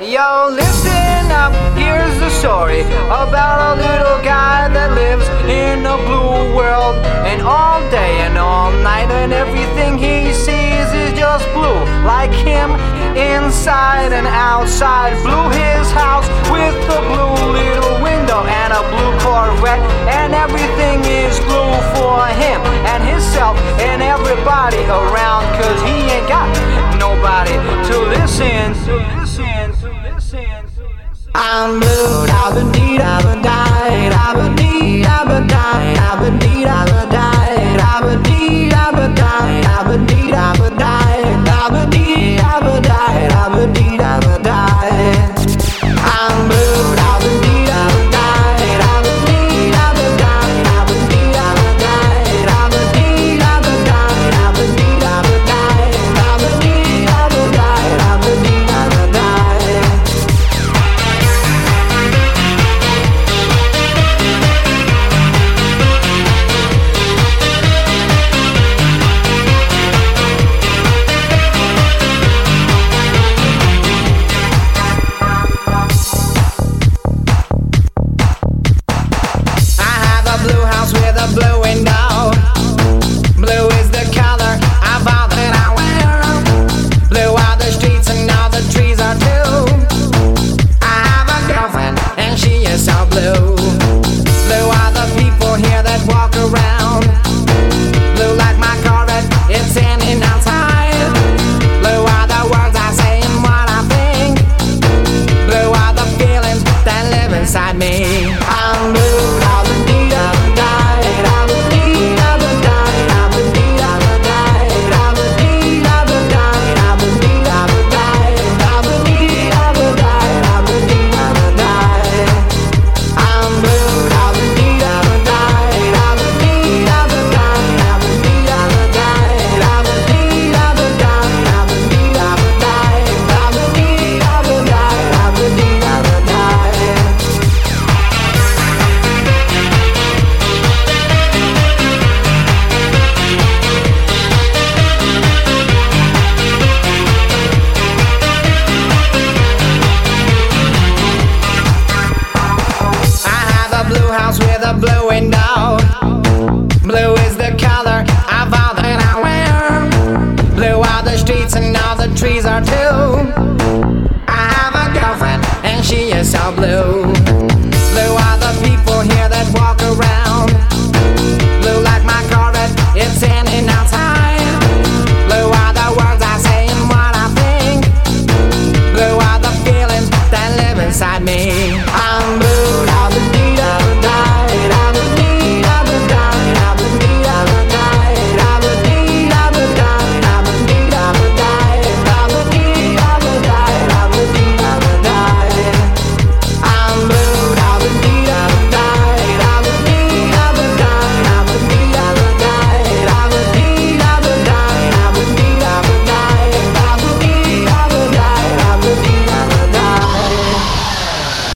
Yo, listen up, here's the story about a little guy that lives in a blue world. And all day and all night, and everything he sees is just blue. Like him, inside and outside. Blue his house with a blue little window and a blue Corvette. And everything is blue for him and himself and everybody around. Cause he ain't got nobody to listen to. I'm blue, I've been deed, I've been died, I've been deed, I've been died, I've been deed, I've been died, I've been deed, I've been died, I've been deed, I've been died, I've been deed, I've been died, I've been deed, I've been